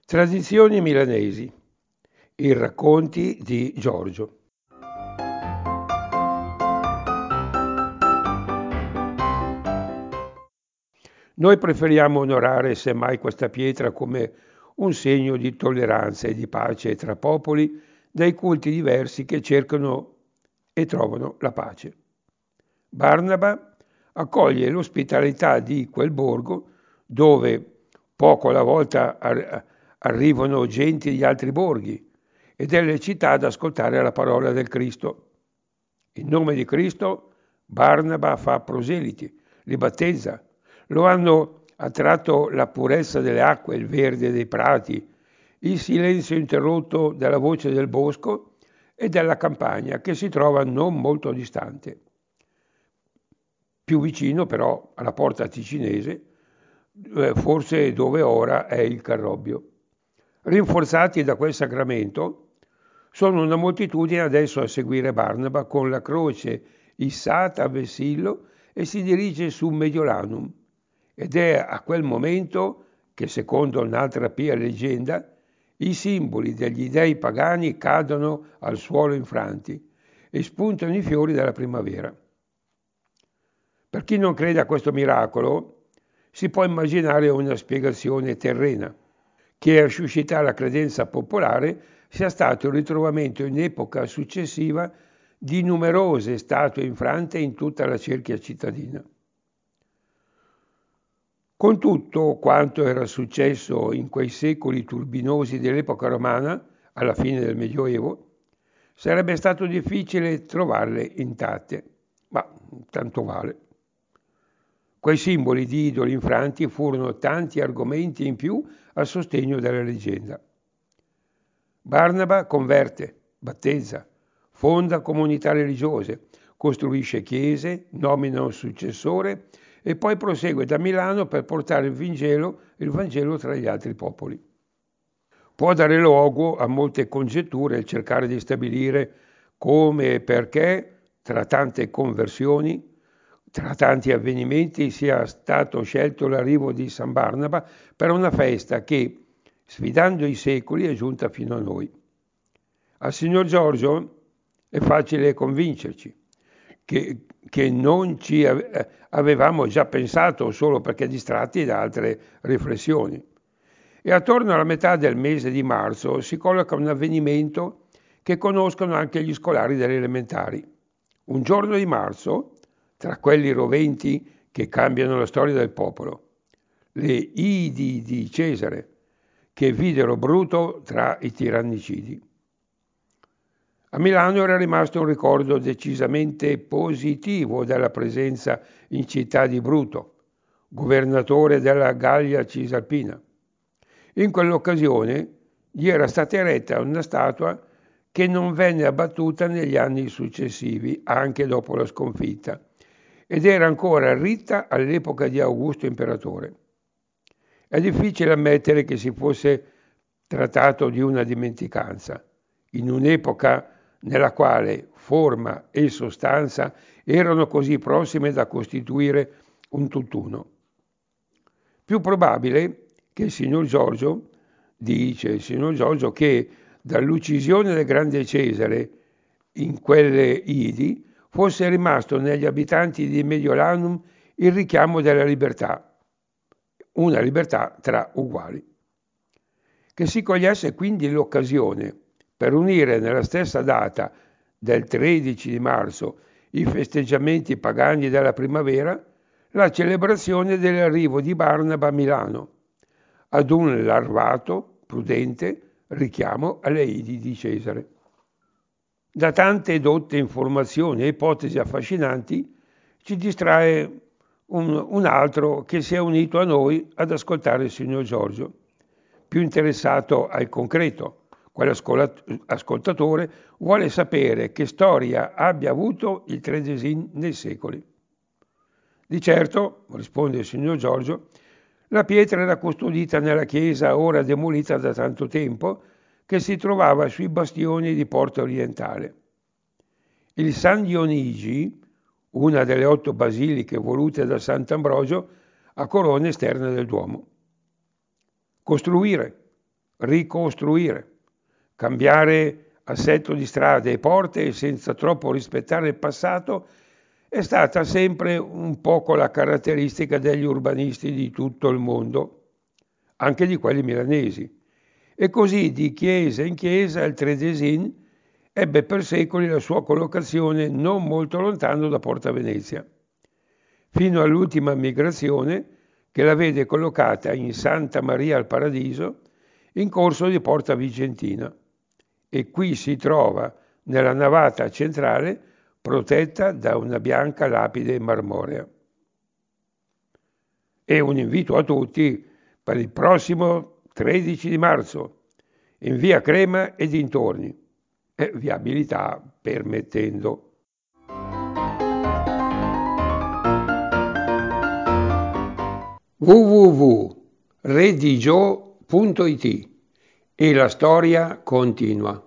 Tradizioni milanesi. I racconti di Giorgio. Noi preferiamo onorare semmai questa pietra come un segno di tolleranza e di pace tra popoli dai culti diversi che cercano e trovano la pace. Barnaba accoglie l'ospitalità di quel borgo dove poco alla volta arrivano genti di altri borghi e delle città ad ascoltare la parola del Cristo. In nome di Cristo Barnaba fa proseliti, li battezza, lo hanno attratto la purezza delle acque, il verde dei prati, il silenzio interrotto dalla voce del bosco e della campagna che si trova non molto distante. Più vicino però alla porta ticinese, forse dove ora è il Carrobbio. Rinforzati da quel sacramento, sono una moltitudine adesso a seguire Barnaba con la croce issata a vessillo e si dirige su Mediolanum. Ed è a quel momento che, secondo un'altra pia leggenda, i simboli degli dei pagani cadono al suolo infranti e spuntano i fiori della primavera. Per chi non crede a questo miracolo, si può immaginare una spiegazione terrena, che a suscitare la credenza popolare sia stato il ritrovamento in epoca successiva di numerose statue infrante in tutta la cerchia cittadina. Con tutto quanto era successo in quei secoli turbinosi dell'epoca romana, alla fine del Medioevo, sarebbe stato difficile trovarle intatte, ma tanto vale. Quei simboli di idoli infranti furono tanti argomenti in più a sostegno della leggenda. Barnaba converte, battezza, fonda comunità religiose, costruisce chiese, nomina un successore e poi prosegue da Milano per portare il Vangelo tra gli altri popoli. Può dare luogo a molte congetture il cercare di stabilire come e perché, tra tante conversioni, tra tanti avvenimenti, sia stato scelto l'arrivo di San Barnaba per una festa che, sfidando i secoli, è giunta fino a noi. Al signor Giorgio è facile convincerci che non ci avevamo già pensato solo perché distratti da altre riflessioni. E attorno alla metà del mese di marzo si colloca un avvenimento che conoscono anche gli scolari delle elementari. Un giorno di marzo, tra quelli roventi che cambiano la storia del popolo, le Idi di Cesare, che videro Bruto tra i tirannicidi. A Milano era rimasto un ricordo decisamente positivo della presenza in città di Bruto, governatore della Gallia Cisalpina. In quell'occasione gli era stata eretta una statua che non venne abbattuta negli anni successivi, anche dopo la sconfitta, ed era ancora ritta all'epoca di Augusto imperatore. È difficile ammettere che si fosse trattato di una dimenticanza, in un'epoca nella quale forma e sostanza erano così prossime da costituire un tutt'uno. Più probabile che il signor Giorgio, dice il signor Giorgio, che dall'uccisione del grande Cesare in quelle Idi fosse rimasto negli abitanti di Mediolanum il richiamo della libertà, una libertà tra uguali. Che si cogliesse quindi l'occasione per unire nella stessa data del 13 di marzo i festeggiamenti pagani della primavera, la celebrazione dell'arrivo di Barnaba a Milano, ad un larvato, prudente richiamo alle Idi di Cesare. Da tante dotte informazioni e ipotesi affascinanti ci distrae un altro che si è unito a noi ad ascoltare il signor Giorgio, più interessato al concreto. Quell'ascoltatore vuole sapere che storia abbia avuto il Tredesin nei secoli. Di certo, risponde il signor Giorgio, la pietra era custodita nella chiesa ora demolita da tanto tempo che si trovava sui bastioni di Porta Orientale. Il San Dionigi, una delle 8 basiliche volute da Sant'Ambrogio, ha corona esterna del Duomo. Costruire, ricostruire, cambiare assetto di strade e porte senza troppo rispettare il passato è stata sempre un poco la caratteristica degli urbanisti di tutto il mondo, anche di quelli milanesi. E così di chiesa in chiesa il Tredesin ebbe per secoli la sua collocazione non molto lontano da Porta Venezia, fino all'ultima migrazione che la vede collocata in Santa Maria al Paradiso, in corso di Porta Vicentina, e qui si trova nella navata centrale protetta da una bianca lapide marmorea. E un invito a tutti per il prossimo 13 di marzo in via Crema e dintorni, viabilità permettendo. www.redigio.it e la storia continua.